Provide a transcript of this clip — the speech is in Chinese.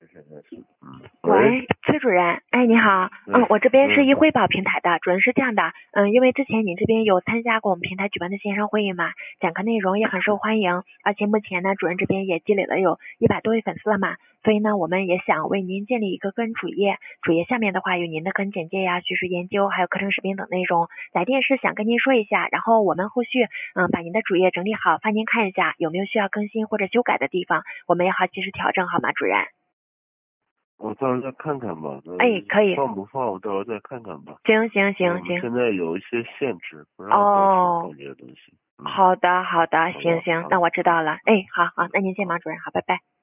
喂，崔主任，哎，你好，我这边是一汇宝平台的，主任是这样的，因为之前你这边有参加过我们平台举办的线上会议嘛，讲课内容也很受欢迎，而且目前呢，主任这边也积累了有100多位粉丝了嘛，所以呢，我们也想为您建立一个个人主页，主页下面的话有您的个人简介呀、学术研究，还有课程视频等内容，来电是想跟您说一下，然后我们后续把您的主页整理好，发您看一下有没有需要更新或者修改的地方，我们也好及时调整，好吗，主任？ 我到时候再看看吧。 哎，可以。 放不放我到时候再看看吧。 行。 现在有一些限制，不让放这些东西。 好的，行， 好那我知道了。哎，好，那您先忙，主任，好，拜拜。